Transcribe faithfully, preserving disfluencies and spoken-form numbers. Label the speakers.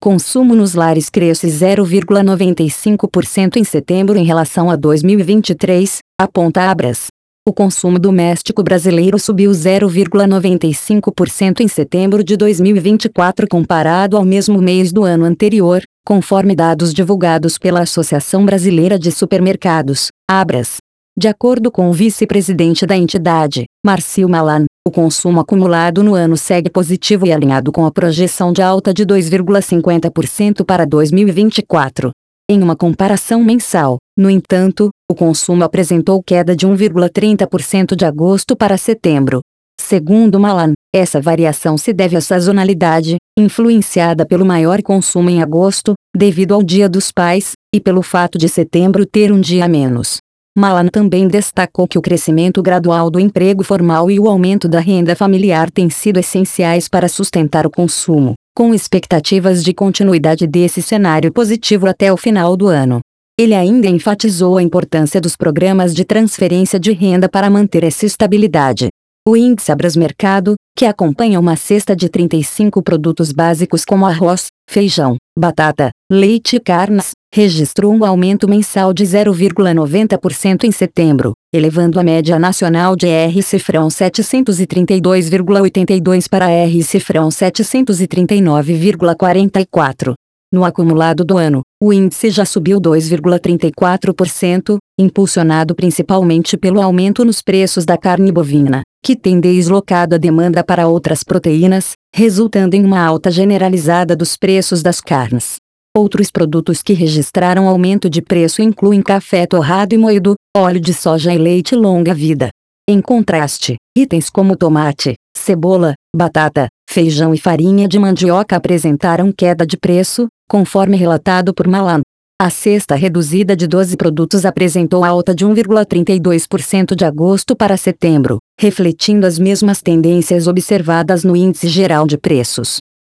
Speaker 1: Consumo nos lares cresce zero vírgula noventa e cinco por cento em setembro em relação a dois mil e vinte e três, aponta Abras. O consumo doméstico brasileiro subiu zero vírgula noventa e cinco por cento em setembro de dois mil e vinte e quatro comparado ao mesmo mês do ano anterior, conforme dados divulgados pela Associação Brasileira de Supermercados, Abras. De acordo com o vice-presidente da entidade, Marcio Malan, o consumo acumulado no ano segue positivo e alinhado com a projeção de alta de dois vírgula cinquenta por cento para dois mil e vinte e quatro. Em uma comparação mensal, no entanto, o consumo apresentou queda de um vírgula trinta por cento de agosto para setembro. Segundo Malan, essa variação se deve à sazonalidade, influenciada pelo maior consumo em agosto, devido ao Dia dos Pais, e pelo fato de setembro ter um dia a menos. Malan também destacou que o crescimento gradual do emprego formal e o aumento da renda familiar têm sido essenciais para sustentar o consumo, com expectativas de continuidade desse cenário positivo até o final do ano. Ele ainda enfatizou a importância dos programas de transferência de renda para manter essa estabilidade. O índice Abrasmercado, que acompanha uma cesta de trinta e cinco produtos básicos como arroz, feijão, batata, leite e carnes, registrou um aumento mensal de zero vírgula noventa por cento em setembro, elevando a média nacional de R-Cifrão setecentos e trinta e dois vírgula oitenta e dois para R-Cifrão setecentos e trinta e nove vírgula quarenta e quatro. No acumulado do ano, o índice já subiu dois vírgula trinta e quatro por cento, impulsionado principalmente pelo aumento nos preços da carne bovina, que tem deslocado a demanda para outras proteínas, resultando em uma alta generalizada dos preços das carnes. Outros produtos que registraram aumento de preço incluem café torrado e moído, óleo de soja e leite longa-vida. Em contraste, itens como tomate, cebola, batata, feijão e farinha de mandioca apresentaram queda de preço, conforme relatado por Malan. A cesta reduzida de doze produtos apresentou alta de um vírgula trinta e dois por cento de agosto para setembro, refletindo as mesmas tendências observadas no índice geral de preços.